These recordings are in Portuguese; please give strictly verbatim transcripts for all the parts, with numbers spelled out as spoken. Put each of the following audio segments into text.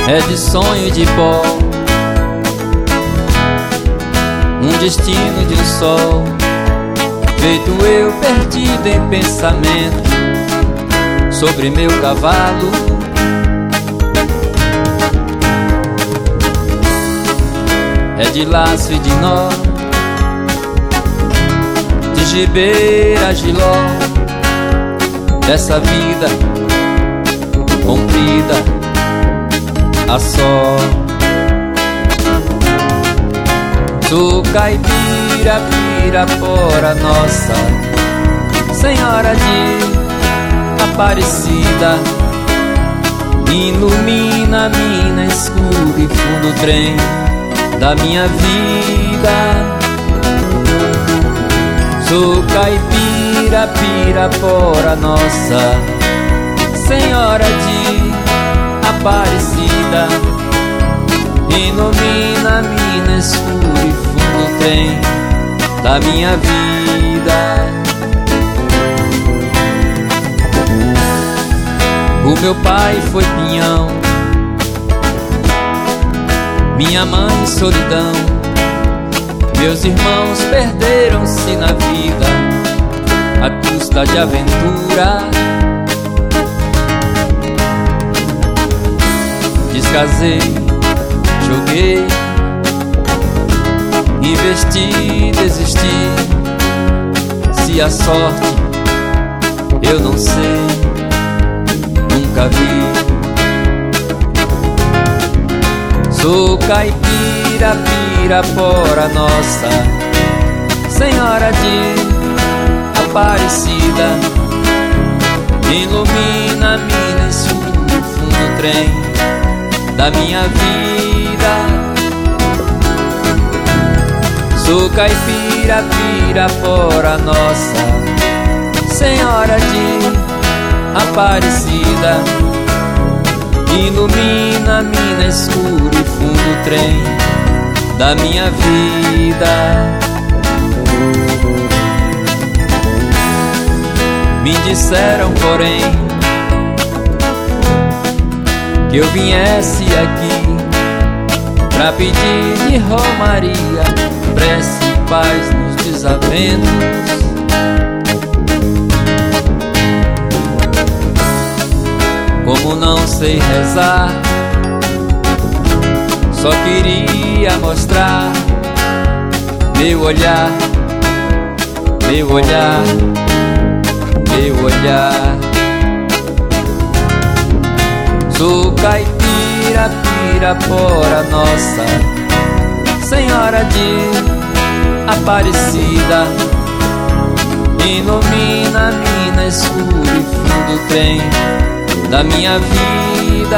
é de sonho e de pó, um destino de um sol, feito eu perdido em pensamento sobre meu cavalo. É de laço e de nó, de gibeira a giló, dessa vida comprida a só. Sou caipira, pirapora, Nossa Senhora de Aparecida, ilumina a mina escura e fundo trem da minha vida. Sou caipira, pirapora, Nossa Senhora de Aparecida, ilumina a mina escura e fundo trem da minha vida. O meu pai foi pinhão, minha mãe solidão, meus irmãos perderam-se na vida à custa de aventura. Descasei, joguei, investi, desisti. Se a sorte eu não sei, nunca vi. Sou caipira, pirapora, Nossa Senhora de Aparecida, ilumina a mina escura e fundo trem da minha vida. Sou caipira, pirapora, Nossa Senhora de Aparecida, ilumina a mina escura e fundo trem da minha vida. Me disseram, porém, que eu viesse aqui pra pedir de romaria, prece e paz nos desaventos. Como não sei rezar, só queria mostrar meu olhar, meu olhar, meu olhar. Sou caipira, pirapora, Nossa Senhora de Aparecida, ilumina a mina escura e fundo trem da minha vida.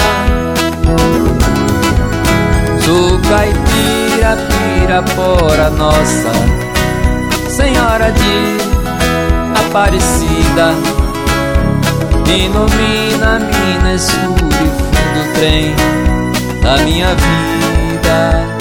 Sou caipira, pirapora, Nossa Senhora de Aparecida, ilumina a mina escura e fundo trem da minha vida.